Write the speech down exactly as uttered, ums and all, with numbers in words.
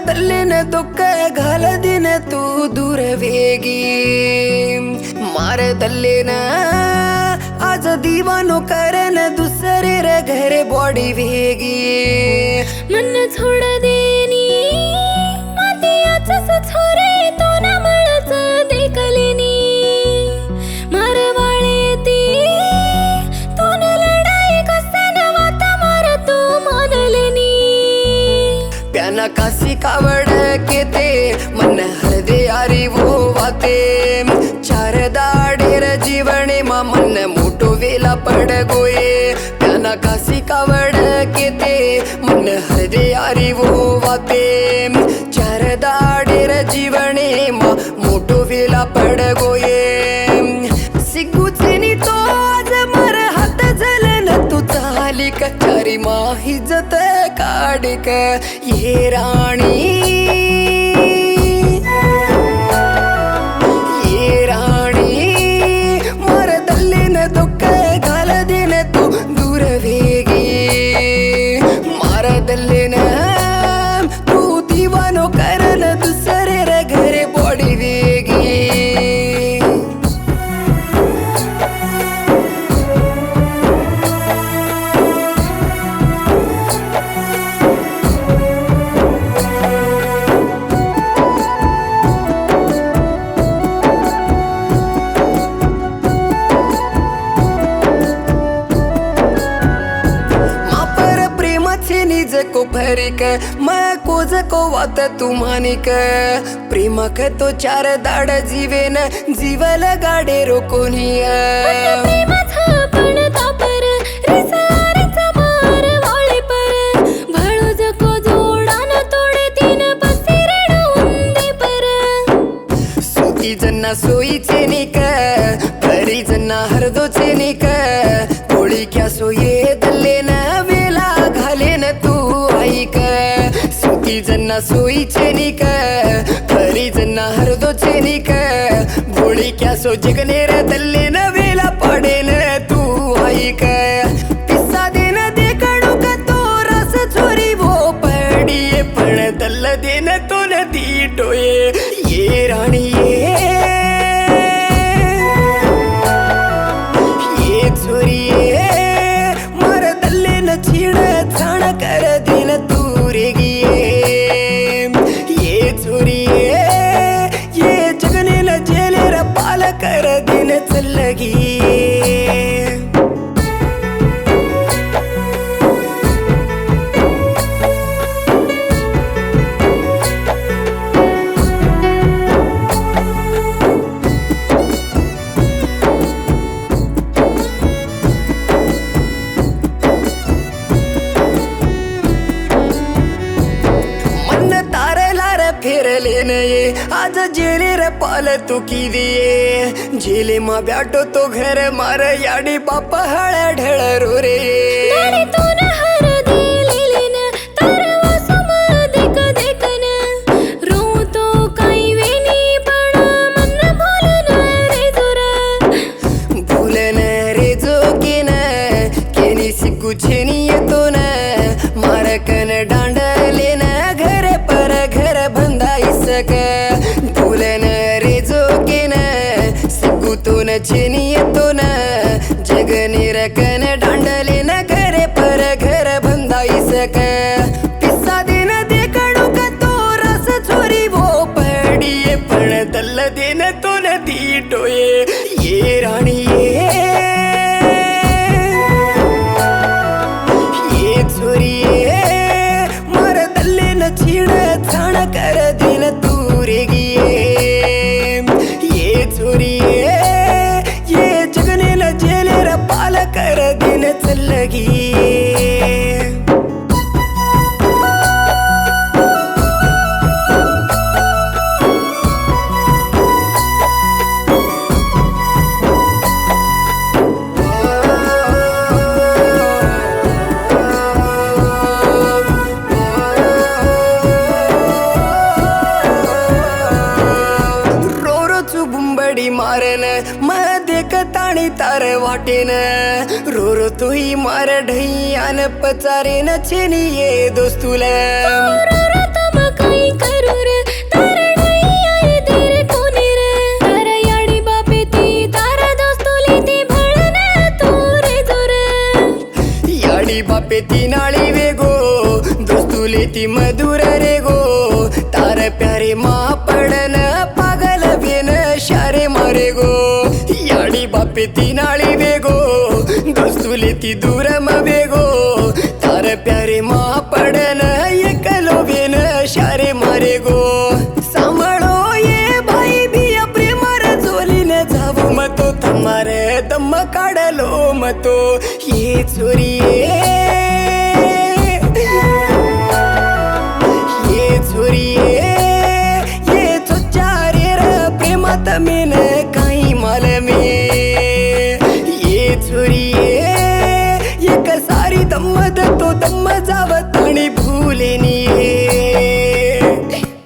तल्लीन दुःख घाल दिन तू दूर वेगी मार तल्लीन आज दीवानो करन दुसरे रे घरे बॉडी वेगी मन छोड देनी मातीयाच छोरे तो ना मळच देखलेनी मारवाळे ती तो न लढाई कसन वात मार तू मानलेनी प्याना कासी कावड केते मन हळदे आरी वो वाते चार दाडेर जीवने मा मन मोटो वेला पड गोये प्याना कासी कावड केते मन हळदे आरी वो वाते चार दाडेर जीवने मा मोटो वेला पड गोये सिग्गुचेनी तो आज मर हात झलन तू चाली कचारी माही जत काडिक ये राणी ये राणी मर दल्लीन दुःख घाल दिन तू दूर वेगी मार दल्लीन तू दीवानो करन दुसरे रे घरे बॉडी वेगी को भरिक मैं कोज को वात तू मानिक प्रेमक तो चार दाड जीवेन जीवल गाडे रोकोनिया पण तापर रिसारीचा मार वाळे पर भाळो जको जोडान तोडे तीन पसिरेण उंदे पर सुती जन्ना सोईचे निक परी जन्ना हरदोचे निक कोळी क्या सोये दल्लेन वेला घालेन तू ऐक सुती जन्ना सोईचे निक परी जन्ना हरदोचे निक भोळी क्या सो जगनेर दल्लेन वेला पाडेन तू ऐक पिस्सा देन देखणू का तो रस चोरी वो पडिये पण दल्ल देन तो नदी डोये ये राणी ये ये चोरी ये मर दल्लेन छीण छाण कर दिन तू रेगिये ये चोरी ये ये जगनेल जेलेर पाल कर दिन चलगी फिरलेन ये आज जेले रे पाल तू की दिये जेले मा ब्याटो तो घर मार याडी बाप हळ ढळ रो रे दारी तो न हर दिलेलेन तरवा सम देख देखन रो तो काही वेनी पण मन बोलन रे जोरा भूलन रे जोगेन केनी सिग्गू छेनी येतो न मारकन डांडलेन घर पर घर बंधाई सक भूलन रे जोगेन सिग्गू तो न छेनी येतो न जगनेर कन डांडलेन घर पर घर बंधाई सक पिस्सा देन देखणू का तो रस चोरी वो पडिये पण दल्ल देन तो नदी डोये ये राणी ये ये चोरी ये मर दल्लेन छीण छाण कर दिन तू रेगिये ये चोरी ये ये जगनेल जेलेर पाल कर दिन चलगी मारन मैं देख ताणी तार वाटेन रो रो तू ही मार ढैयान पचारेन छेनी ये दोस्तुला तम काही पेती नाळी वेगो दोस्तुले ती दूर म वेगो तार प्यारे मा पडन एकलो बेन शारे मारे गो सांभाळो ये भाई बिया प्रेमार जोलीने जावो मतो तमारे दम काढलो मतो ये चोरिये ये चोरिये ये चोचारे र प्रेमात मेन काही माल मे ये चोरिये एक सारी दम्मद तो दम्म जावत आणि भूलेनी